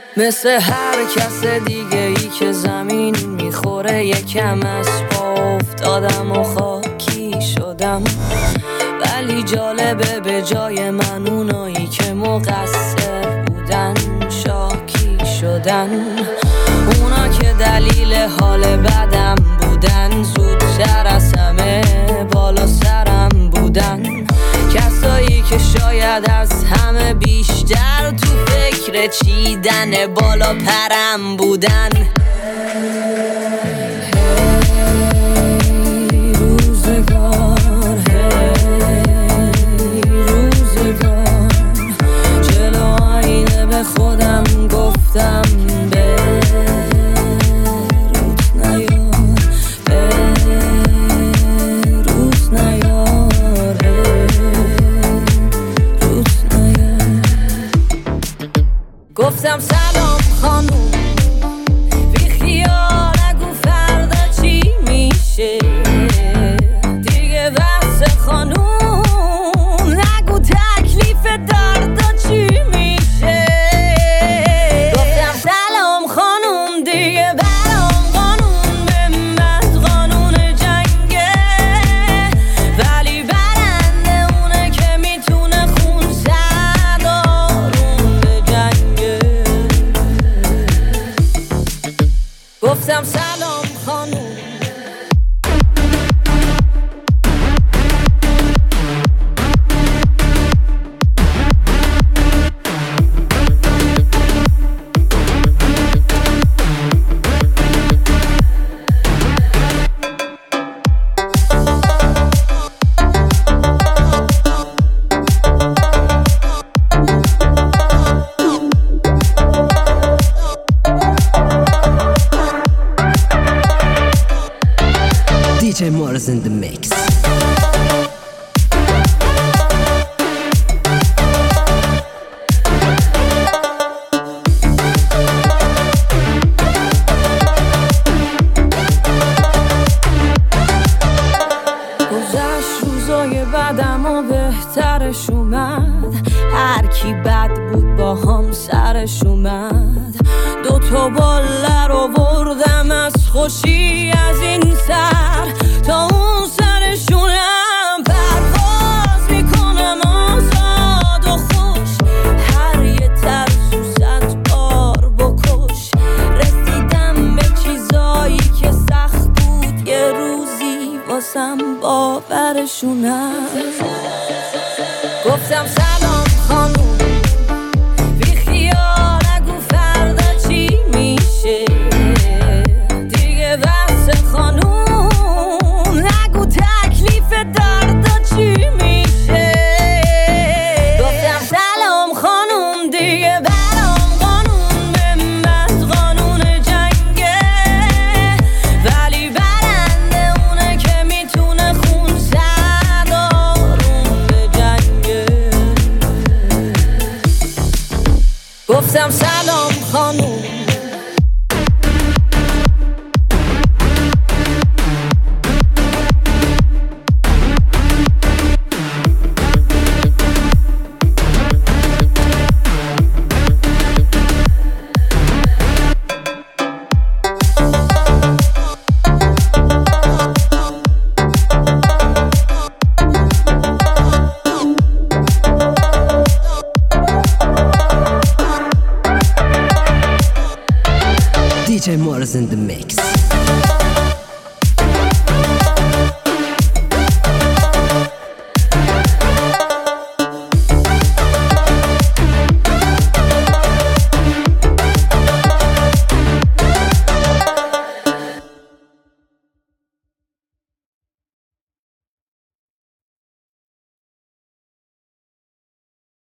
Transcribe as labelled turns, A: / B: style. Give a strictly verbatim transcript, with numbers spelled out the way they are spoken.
A: مثل هر کس دیگه ای که زمین میخوره یکم از پا افتادم و خاکی شدم، ولی جالبه به جای من اونایی که مقصر بودن شاکی شدن. اونا که دلیل حال بدم بودن زودتر از همه بالا سرم بودن. کسایی که شاید از همه بیشتر تو فکر چیدن بالا پرم بودن. هی روزگار، هی روزگار، جلو آینه به خودم گفتم به روز نیار، به روز نیار، روز نیار. گفتم سلام خانوم، بی خیال نگو فردا چی میشه دیگه، بس خانوم نگو تکلیف دردا چی میشه. گفتم سلام خانوم، دیگه برام قانون به من قانون جنگه، ولی برنده اونه که میتونه خون زد آروم به جنگه. گفتم سلام خانوم،
B: دی جی Mars in the mix.
A: گذشت روزای بعدم و بهترش اومد، هر کی بد بود با هم سرش اومد. دو تا باله رو بردم از خوشی از این سر تا اون سرشونم، پرواز میکنم آزاد و خوش، هر یه ترسو صد بار بکش. رسیدم به چیزایی که سخت بود یه روزی واسم باورشونم. گفتم سلام خانوم، بی خیال نگو فردا چی میشه دیگه، بس خانوم نگو تکلیف دردا چی میشه. گفتم سلام خانوم، دیگه برام قانون به من قانون جنگه، ولی برنده اونه که میتونه خون زد آروم به جنگه. گفتم سلام خانوم،
B: دی جی Mars in the mix.